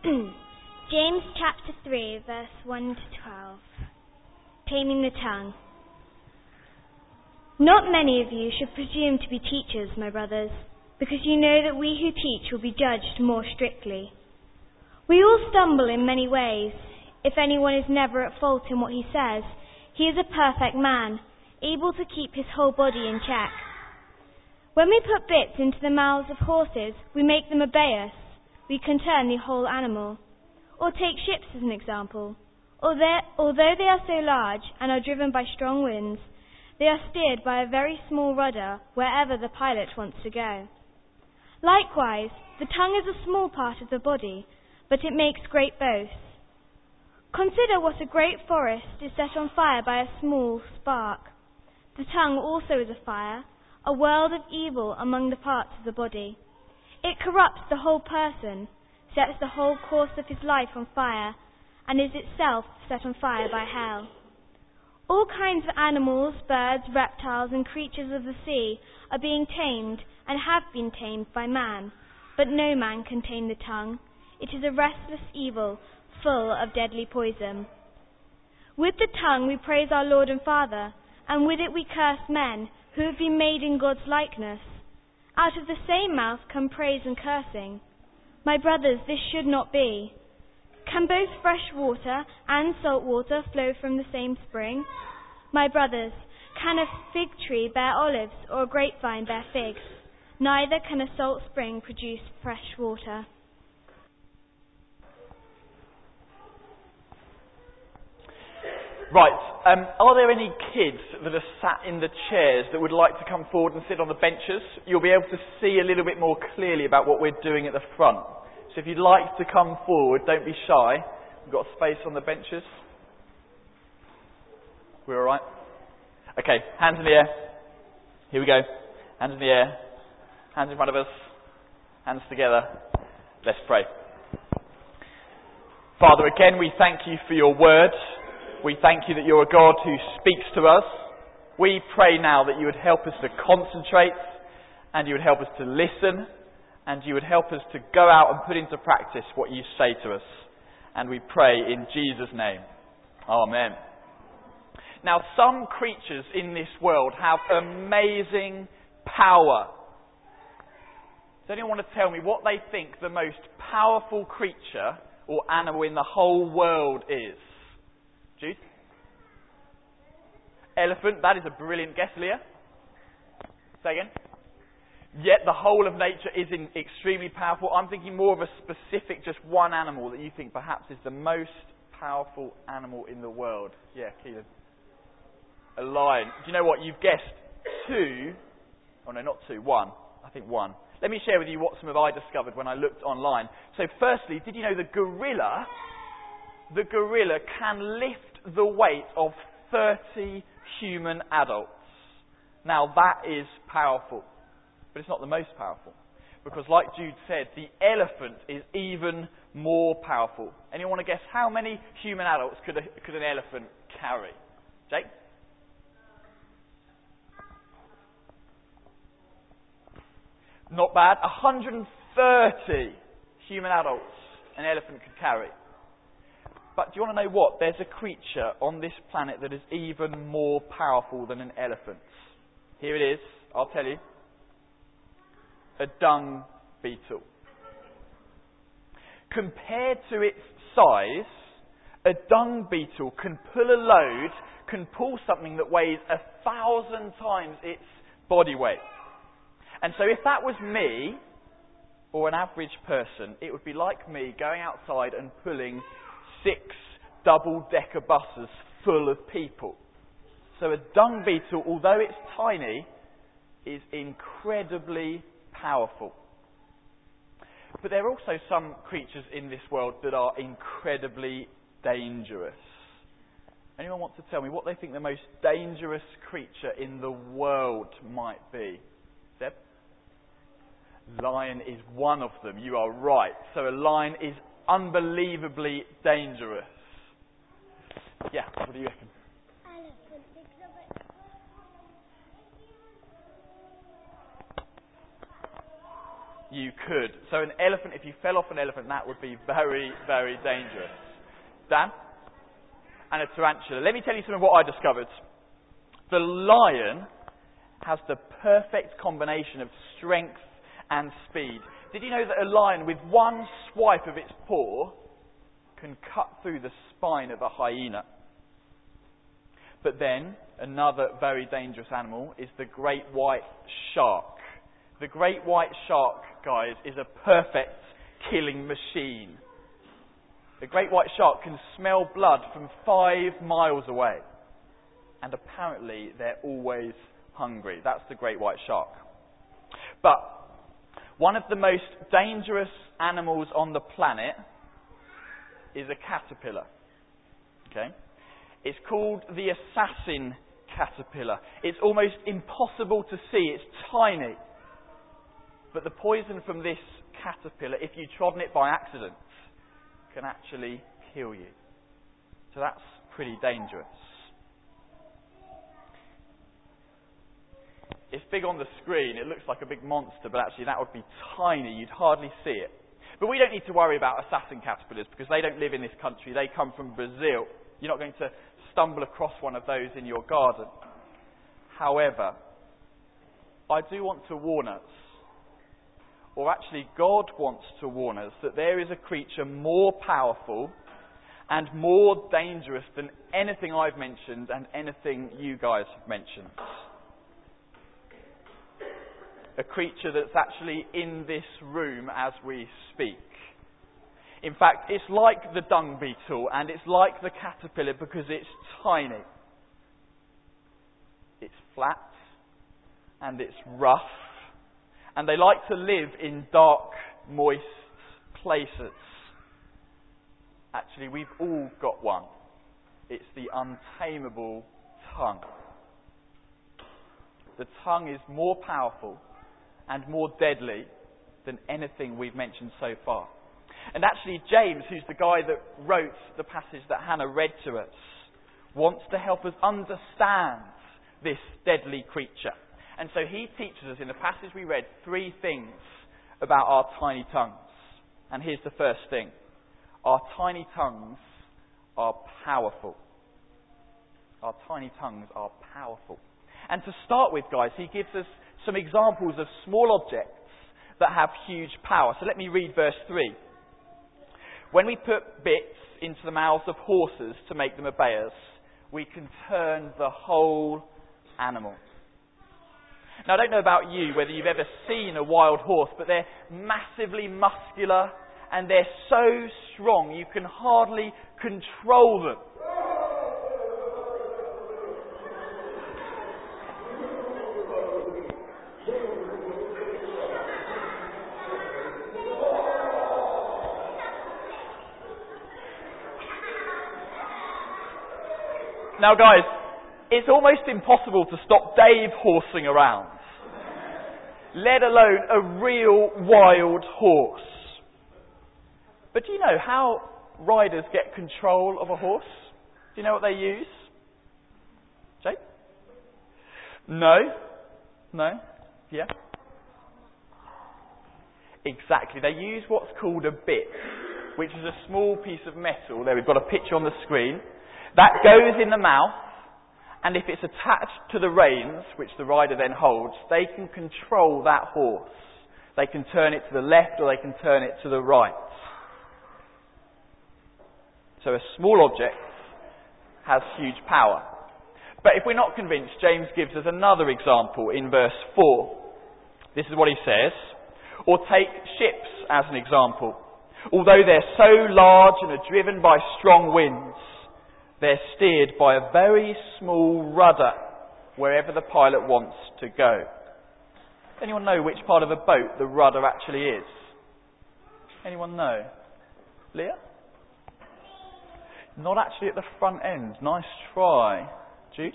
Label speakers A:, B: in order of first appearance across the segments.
A: James chapter 3, verse 1 to 12. Taming the tongue. Not many of you should presume to be teachers, my brothers, because you know that we who teach will be judged more strictly. We all stumble in many ways. If anyone is never at fault in what he says, he is a perfect man, able to keep his whole body in check. When we put bits into the mouths of horses, we make them obey us. We can turn the whole animal. Or take ships as an example. Although they are so large and are driven by strong winds, they are steered by a very small rudder wherever the pilot wants to go. Likewise, the tongue is a small part of the body, but it makes great boasts. Consider what a great forest is set on fire by a small spark. The tongue also is a fire, a world of evil among the parts of the body. It corrupts the whole person, sets the whole course of his life on fire, and is itself set on fire by hell. All kinds of animals, birds, reptiles, and creatures of the sea are being tamed and have been tamed by man, but no man can tame the tongue. It is a restless evil, full of deadly poison. With the tongue we praise our Lord and Father, and with it we curse men who have been made in God's likeness. Out of the same mouth come praise and cursing. My brothers, this should not be. Can both fresh water and salt water flow from the same spring? My brothers, can a fig tree bear olives or a grapevine bear figs? Neither can a salt spring produce fresh water.
B: Right, are there any kids that are sat in the chairs that would like to come forward and sit on the benches? You'll be able to see a little bit more clearly about what we're doing at the front. So if you'd like to come forward, don't be shy. We've got space on the benches. We're all right? Okay, hands in the air. Here we go. Hands in the air. Hands in front of us. Hands together. Let's pray. Father, again, we thank you for your word. We thank you that you're a God who speaks to us. We pray now that you would help us to concentrate, and you would help us to listen, and you would help us to go out and put into practice what you say to us. And we pray in Jesus' name. Amen. Now, some creatures in this world have amazing power. Does anyone want to tell me what they think the most powerful creature or animal in the whole world is? Jude? Elephant. That is a brilliant guess, Leah. Say again. Yet the whole of nature is extremely powerful. I'm thinking more of a specific, just one animal that you think perhaps is the most powerful animal in the world. Yeah, Keelan. A lion. Do you know what? You've guessed two. Oh no, not two. One. I think one. Let me share with you what some of I discovered when I looked online. So firstly, did you know the gorilla can lift the weight of 30 human adults? Now that is powerful. But it's not the most powerful. Because like Jude said, the elephant is even more powerful. Anyone want to guess how many human adults could an elephant carry? Jake? Not bad. 130 human adults an elephant could carry. But do you want to know what? There's a creature on this planet that is even more powerful than an elephant. Here it is. I'll tell you. A dung beetle. Compared to its size, a dung beetle can pull a load, can pull something that weighs 1,000 times its body weight. And so if that was me, or an average person, it would be like me going outside and pulling 6 double-decker buses full of people. So a dung beetle, although it's tiny, is incredibly powerful. But there are also some creatures in this world that are incredibly dangerous. Anyone want to tell me what they think the most dangerous creature in the world might be? Seb? Lion is one of them. You are right. So a lion is unbelievably dangerous. Yeah, what do you reckon?
A: Elephant, because of its
B: you could. So an elephant, if you fell off an elephant, that would be very, very dangerous. Dan? And a tarantula. Let me tell you some of what I discovered. The lion has the perfect combination of strength and speed. Did you know that a lion, with one swipe of its paw, can cut through the spine of a hyena? But then, another very dangerous animal is the great white shark. The great white shark, guys, is a perfect killing machine. The great white shark can smell blood from 5 miles away. And apparently, they're always hungry. That's the great white shark. But one of the most dangerous animals on the planet is a caterpillar. Okay? It's called the assassin caterpillar. It's almost impossible to see. It's tiny. But the poison from this caterpillar, if you trodden it by accident, can actually kill you. So that's pretty dangerous. It's big on the screen. It looks like a big monster, but actually that would be tiny. You'd hardly see it. But we don't need to worry about assassin caterpillars because they don't live in this country. They come from Brazil. You're not going to stumble across one of those in your garden. However, I do want to warn us, or actually God wants to warn us, that there is a creature more powerful and more dangerous than anything I've mentioned and anything you guys have mentioned. A creature that's actually in this room as we speak. In fact, it's like the dung beetle and it's like the caterpillar because it's tiny. It's flat and it's rough. And they like to live in dark, moist places. Actually, we've all got one. It's the untamable tongue. The tongue is more powerful and more deadly than anything we've mentioned so far. And actually, James, who's the guy that wrote the passage that Hannah read to us, wants to help us understand this deadly creature. And so he teaches us in the passage we read 3 things about our tiny tongues. And here's the first thing. Our tiny tongues are powerful. Our tiny tongues are powerful. And to start with, guys, he gives us some examples of small objects that have huge power. So let me read verse 3. When we put bits into the mouths of horses to make them obey us, we can turn the whole animal. Now, I don't know about you, whether you've ever seen a wild horse, but they're massively muscular and they're so strong you can hardly control them. Now, guys, it's almost impossible to stop Dave horsing around, let alone a real wild horse. But do you know how riders get control of a horse? Do you know what they use? Jake? No? Yeah? Exactly. They use what's called a bit, which is a small piece of metal. There, we've got a picture on the screen. That goes in the mouth, and if it's attached to the reins, which the rider then holds, they can control that horse. They can turn it to the left or they can turn it to the right. So a small object has huge power. But if we're not convinced, James gives us another example in verse 4. This is what he says. Or take ships as an example. Although they're so large and are driven by strong winds, they're steered by a very small rudder wherever the pilot wants to go. Anyone know which part of a boat the rudder actually is? Anyone know? Leah? Not actually at the front end. Nice try. Jude?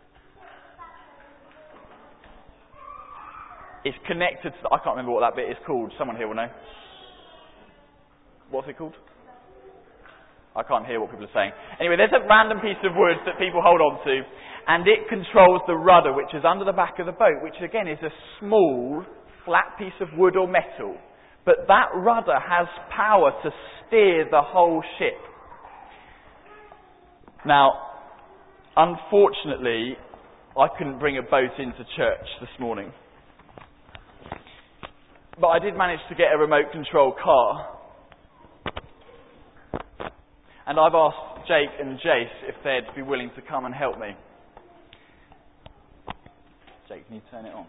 B: It's connected to... I can't remember what that bit is called. Someone here will know. What's it called? I can't hear what people are saying. Anyway, there's a random piece of wood that people hold on to, and it controls the rudder, which is under the back of the boat, which again is a small, flat piece of wood or metal but that rudder has power to steer the whole ship. Now, unfortunately, I couldn't bring a boat into church this morning. But I did manage to get a remote control car. And I've asked Jake and Jace if they'd be willing to come and help me. Jake, can you turn it on?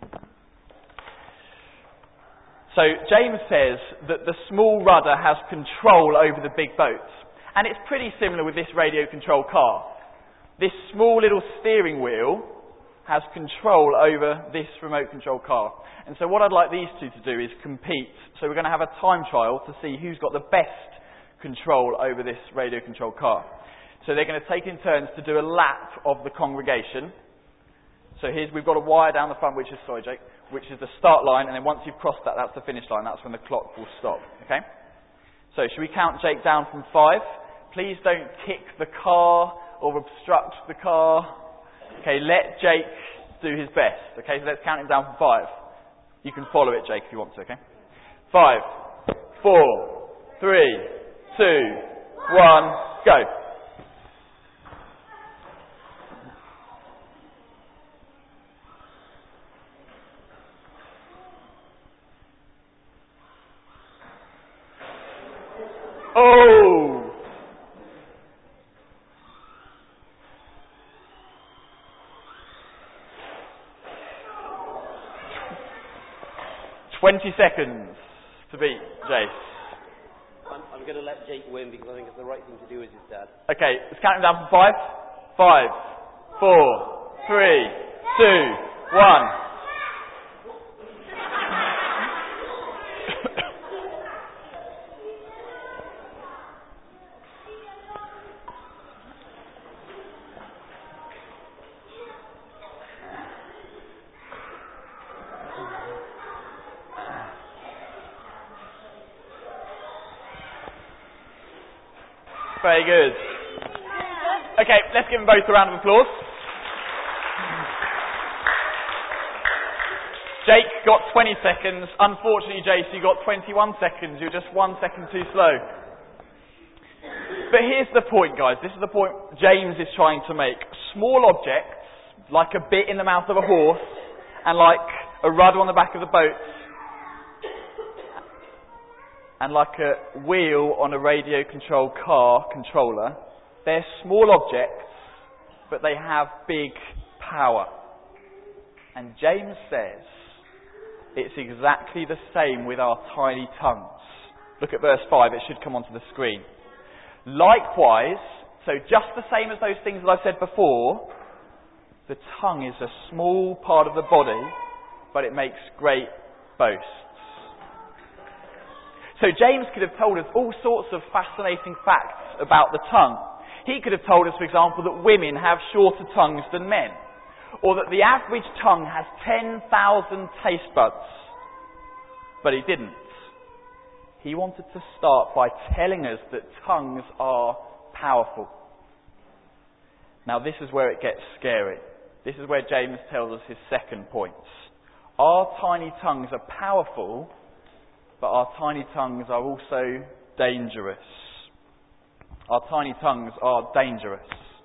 B: So James says that the small rudder has control over the big boats. And it's pretty similar with this radio control car. This small little steering wheel has control over this remote control car. And so what I'd like these two to do is compete. So we're going to have a time trial to see who's got the best control over this radio control car. So they're going to take in turns to do a lap of the congregation. So we've got a wire down the front, which is the start line, and then once you've crossed that, that's the finish line. That's when the clock will stop. Okay? So should we count Jake down from 5? Please don't kick the car or obstruct the car. Okay, let Jake do his best. Okay, so let's count him down from 5. You can follow it, Jake, if you want to, okay? 5, 4, 3, 2, 1, go. Oh! 20 seconds to beat Jace.
C: I'm going to let Jake win because I think it's the right thing to do as his dad.
B: Okay, let's count him down from 5. 5, 4, 3, 2, 1. Very good. Okay, let's give them both a round of applause. Jake got 20 seconds. Unfortunately, Jace, you got 21 seconds. You're just 1 second too slow. But here's the point, guys. This is the point James is trying to make. Small objects, like a bit in the mouth of a horse, and like a rudder on the back of the boat, and like a wheel on a radio control car controller, they're small objects, but they have big power. And James says it's exactly the same with our tiny tongues. Look at verse 5, it should come onto the screen. Likewise, so just the same as those things that I've said before, the tongue is a small part of the body, but it makes great boasts. So James could have told us all sorts of fascinating facts about the tongue. He could have told us, for example, that women have shorter tongues than men, or that the average tongue has 10,000 taste buds. But he didn't. He wanted to start by telling us that tongues are powerful. Now this is where it gets scary. This is where James tells us his second point. Our tiny tongues are powerful, but our tiny tongues are also dangerous. Our tiny tongues are dangerous.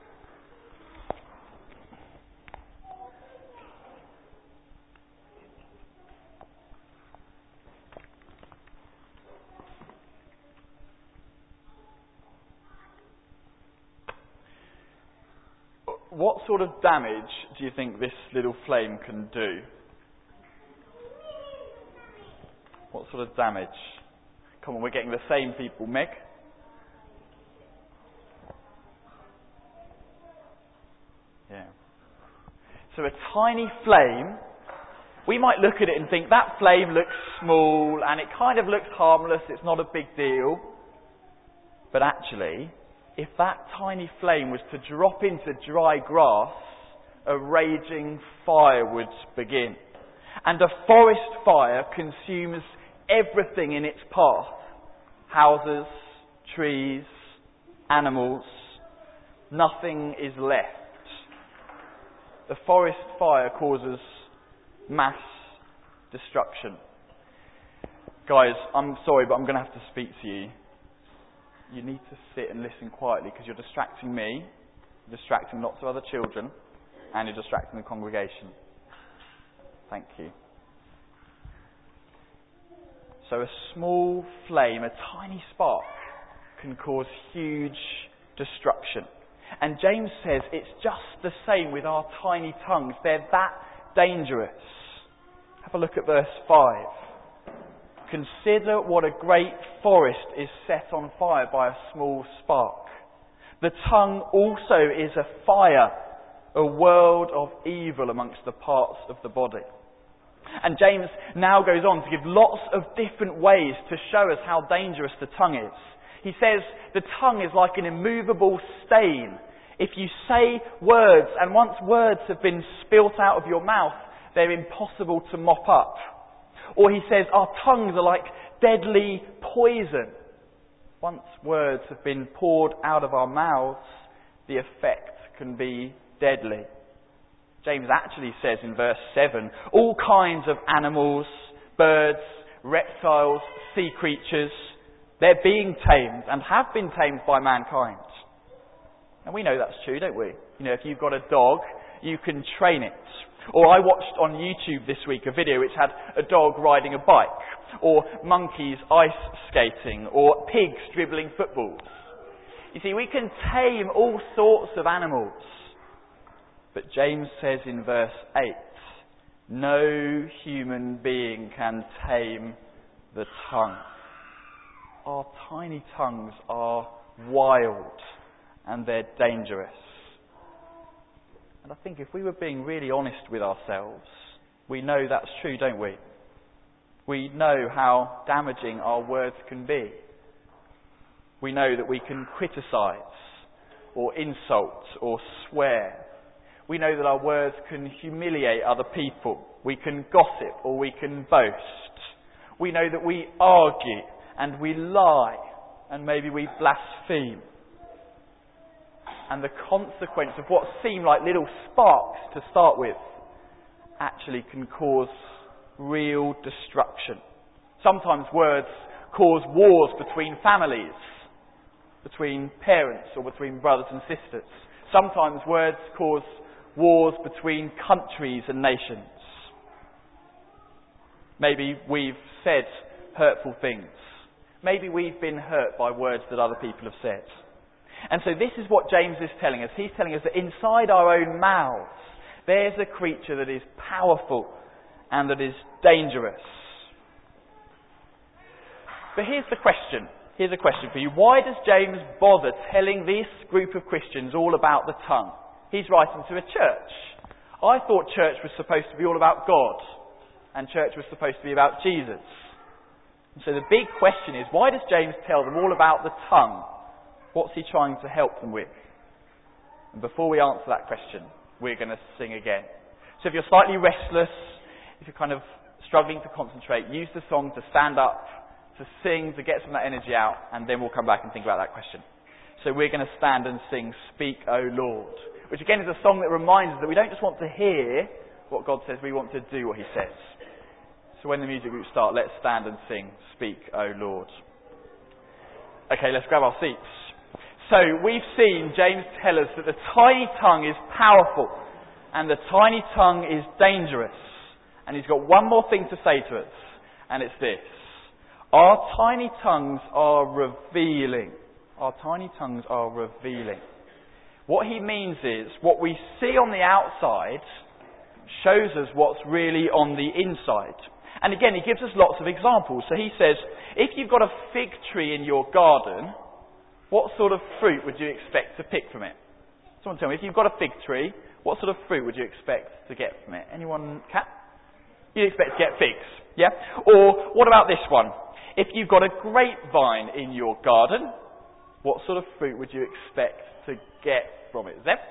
B: What sort of damage do you think this little flame can do? What sort of damage? Come on, we're getting the same people. Meg? Yeah. So a tiny flame, we might look at it and think that flame looks small and it kind of looks harmless, it's not a big deal. But actually, if that tiny flame was to drop into dry grass, a raging fire would begin. And a forest fire consumes everything in its path. Houses, trees, animals. Nothing is left. The forest fire causes mass destruction. Guys, I'm sorry, but I'm going to have to speak to you. You need to sit and listen quietly because you're distracting me, you're distracting lots of other children, and you're distracting the congregation. Thank you. So a small flame, a tiny spark, can cause huge destruction. And James says it's just the same with our tiny tongues. They're that dangerous. Have a look at verse 5. Consider what a great forest is set on fire by a small spark. The tongue also is a fire, a world of evil amongst the parts of the body. And James now goes on to give lots of different ways to show us how dangerous the tongue is. He says the tongue is like an immovable stain. If you say words, and once words have been spilt out of your mouth, they're impossible to mop up. Or he says our tongues are like deadly poison. Once words have been poured out of our mouths, the effect can be deadly. James actually says in verse 7, all kinds of animals, birds, reptiles, sea creatures, they're being tamed and have been tamed by mankind. And we know that's true, don't we? You know, if you've got a dog, you can train it. Or I watched on YouTube this week a video which had a dog riding a bike, or monkeys ice skating, or pigs dribbling footballs. You see, we can tame all sorts of animals. But James says in verse 8, no human being can tame the tongue. Our tiny tongues are wild and they're dangerous. And I think if we were being really honest with ourselves, we know that's true, don't we? We know how damaging our words can be. We know that we can criticise or insult or swear. We know that our words can humiliate other people. We can gossip or we can boast. We know that we argue and we lie and maybe we blaspheme. And the consequence of what seem like little sparks to start with actually can cause real destruction. Sometimes words cause wars between families, between parents or between brothers and sisters. Sometimes words cause wars between countries and nations. Maybe we've said hurtful things. Maybe we've been hurt by words that other people have said. And so this is what James is telling us. He's telling us that inside our own mouths, there's a creature that is powerful and that is dangerous. But here's the question. Here's a question for you. Why does James bother telling this group of Christians all about the tongue? He's writing to a church. I thought church was supposed to be all about God, and church was supposed to be about Jesus. And so the big question is, why does James tell them all about the tongue? What's he trying to help them with? And before we answer that question, we're going to sing again. So if you're slightly restless, if you're kind of struggling to concentrate, use the song to stand up, to sing, to get some of that energy out, and then we'll come back and think about that question. So we're going to stand and sing Speak, O Lord, which again is a song that reminds us that we don't just want to hear what God says, we want to do what he says. So when the music group start, let's stand and sing Speak, O Lord. Okay, let's grab our seats. So we've seen James tell us that the tiny tongue is powerful and the tiny tongue is dangerous. And he's got one more thing to say to us, and it's this. Our tiny tongues are revealing. Our tiny tongues are revealing. What he means is, what we see on the outside shows us what's really on the inside. And again, he gives us lots of examples. So he says, if you've got a fig tree in your garden, what sort of fruit would you expect to pick from it? Someone tell me, if you've got a fig tree, what sort of fruit would you expect to get from it? Anyone? Cat? You'd expect to get figs, yeah? Or what about this one? If you've got a grapevine in your garden, what sort of fruit would you expect to get from it? Zeb?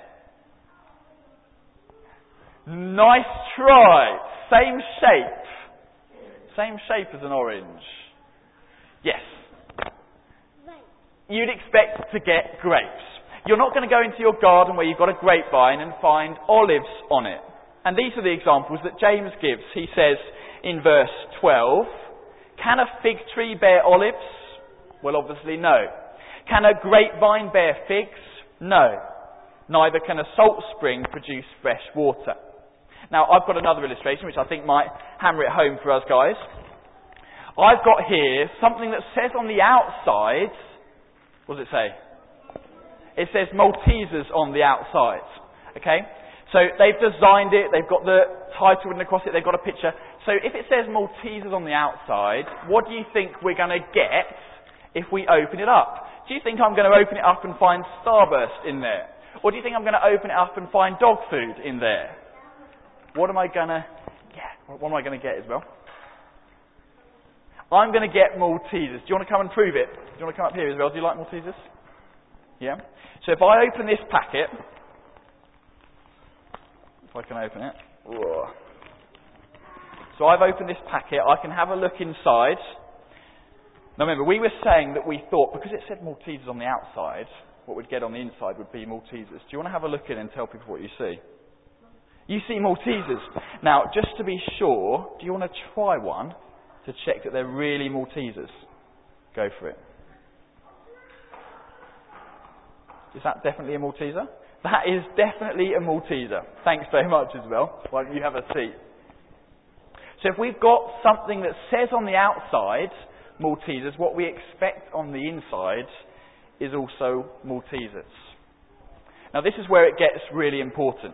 B: Nice try. Same shape. Same shape as an orange. Yes. You'd expect to get grapes. You're not going to go into your garden where you've got a grapevine and find olives on it. And these are the examples that James gives. He says in verse 12, Can a fig tree bear olives? Well, obviously no. Can a grapevine bear figs? No. Neither can a salt spring produce fresh water. Now, I've got another illustration which I think might hammer it home for us guys. I've got here something that says on the outside, what does it say? It says Maltesers on the outside. Okay? So they've designed it, they've got the title written across it, they've got a picture. So if it says Maltesers on the outside, what do you think we're going to get if we open it up? Do you think I'm going to open it up and find Starburst in there? Or do you think I'm going to open it up and find dog food in there? What am I going to get? What am I going to get, Isabel? I'm going to get Maltesers. Do you want to come and prove it? Do you want to come up here, Isabel? Do you like Maltesers? Yeah? So if I open this packet, if I can open it. Whoa. So I've opened this packet. I can have a look inside. Now remember, we were saying that we thought, because it said Maltesers on the outside, what we'd get on the inside would be Maltesers. Do you want to have a look in and tell people what you see? You see Maltesers. Now, just to be sure, do you want to try one to check that they're really Maltesers? Go for it. Is that definitely a Malteser? That is definitely a Malteser. Thanks very much, Isabel. Why don't you have a seat? So if we've got something that says on the outside, Maltesers, what we expect on the inside is also Maltesers. Now this is where it gets really important.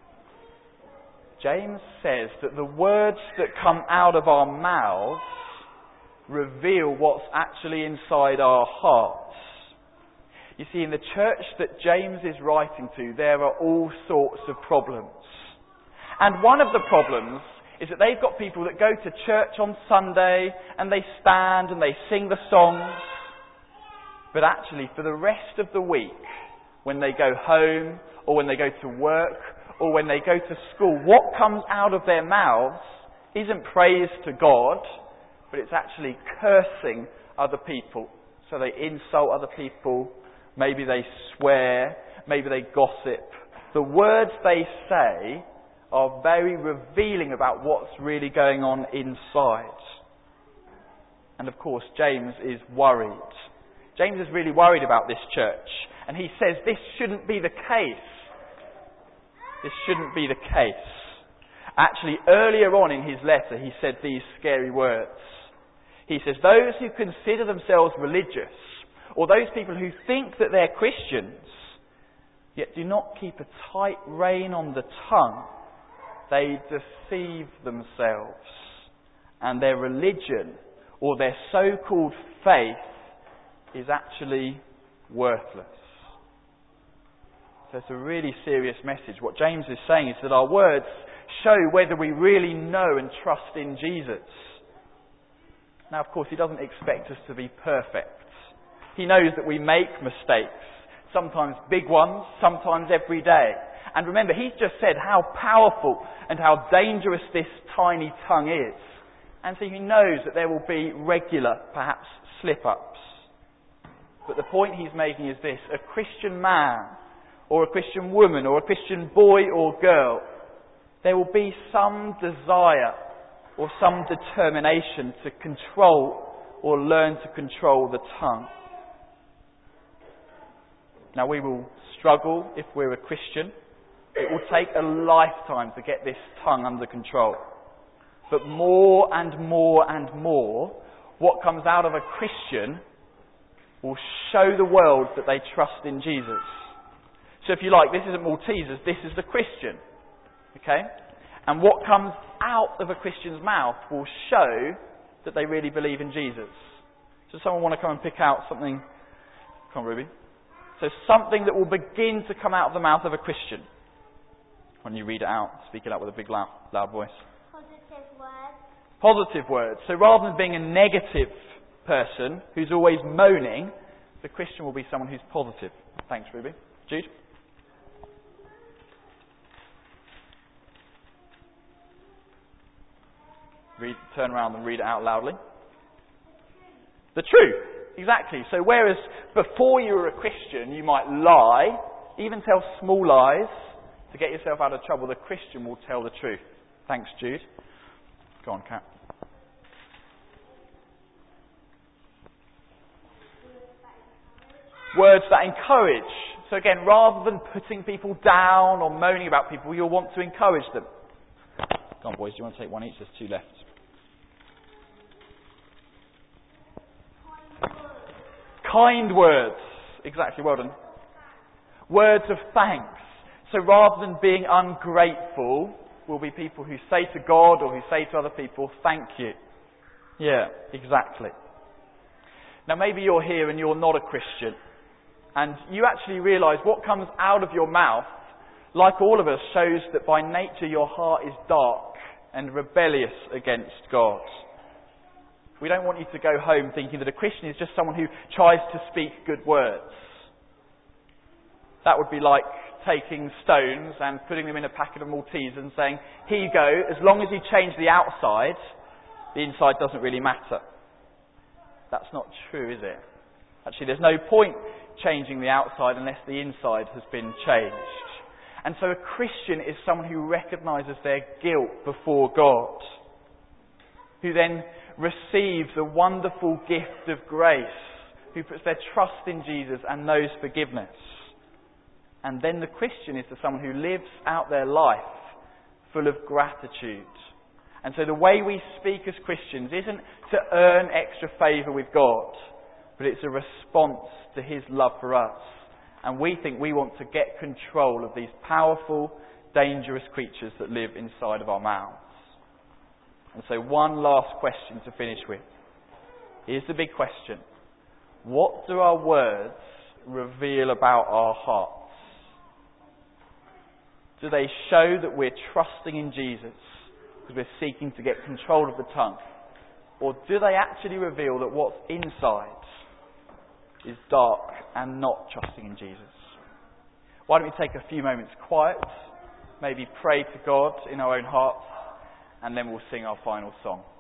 B: James says that the words that come out of our mouths reveal what's actually inside our hearts. You see, in the church that James is writing to, there are all sorts of problems. And one of the problems is that they've got people that go to church on Sunday and they stand and they sing the songs. But actually, for the rest of the week, when they go home or when they go to work or when they go to school, what comes out of their mouths isn't praise to God, but it's actually cursing other people. So they insult other people, maybe they swear, maybe they gossip. The words they say are very revealing about what's really going on inside. And of course, James is worried. James is really worried about this church. And he says this shouldn't be the case. This shouldn't be the case. Actually, earlier on in his letter, he said these scary words. He says, those who consider themselves religious, or those people who think that they're Christians, yet do not keep a tight rein on the tongue, they deceive themselves. And their religion, or their so-called faith, is actually worthless. So it's a really serious message. What James is saying is that our words show whether we really know and trust in Jesus. Now, of course, he doesn't expect us to be perfect. He knows that we make mistakes, sometimes big ones, sometimes every day. And remember, he's just said how powerful and how dangerous this tiny tongue is. And so he knows that there will be regular, perhaps, slip-ups. But the point he's making is this: a Christian man, or a Christian woman, or a Christian boy or girl, there will be some desire or some determination to control or learn to control the tongue. Now, we will struggle if we're a Christian. It will take a lifetime to get this tongue under control. But more and more and more, what comes out of a Christian will show the world that they trust in Jesus. So if you like, this isn't Maltesers, this is the Christian. Okay? And what comes out of a Christian's mouth will show that they really believe in Jesus. Does someone want to come and pick out something? Come on, Ruby. So something that will begin to come out of the mouth of a Christian. When you read it out, speak it out with a big loud voice.
A: Positive words.
B: Positive words. So rather than being a negative person who's always moaning, the Christian will be someone who's positive. Thanks, Ruby. Jude? Turn around and read it out loudly. The truth. Exactly. So whereas before you were a Christian, you might lie, even tell small lies to get yourself out of trouble, the Christian will tell the truth. Thanks, Jude. Go on, Kat. Words that encourage. So again, rather than putting people down or moaning about people, you'll want to encourage them. Come on, boys, do you want to take one each? There's two left. Kind words. Exactly, well done. Words of thanks. So rather than being ungrateful, we'll be people who say to God or who say to other people, thank you. Yeah, exactly. Now maybe you're here and you're not a Christian, and you actually realise what comes out of your mouth, like all of us, shows that by nature your heart is dark and rebellious against God. We don't want you to go home thinking that a Christian is just someone who tries to speak good words. That would be like taking stones and putting them in a packet of Maltesers and saying, here you go, as long as you change the outside, the inside doesn't really matter. That's not true, is it? Actually, there's no point changing the outside unless the inside has been changed. And so a Christian is someone who recognises their guilt before God, who then receives a wonderful gift of grace, who puts their trust in Jesus and knows forgiveness. And then the Christian is someone who lives out their life full of gratitude. And so the way we speak as Christians isn't to earn extra favour with God, but it's a response to His love for us. And we think we want to get control of these powerful, dangerous creatures that live inside of our mouths. And so one last question to finish with. Here's the big question. What do our words reveal about our hearts? Do they show that we're trusting in Jesus because we're seeking to get control of the tongue? Or do they actually reveal that what's inside is dark and not trusting in Jesus? Why don't we take a few moments quiet, maybe pray to God in our own hearts, and then we'll sing our final song.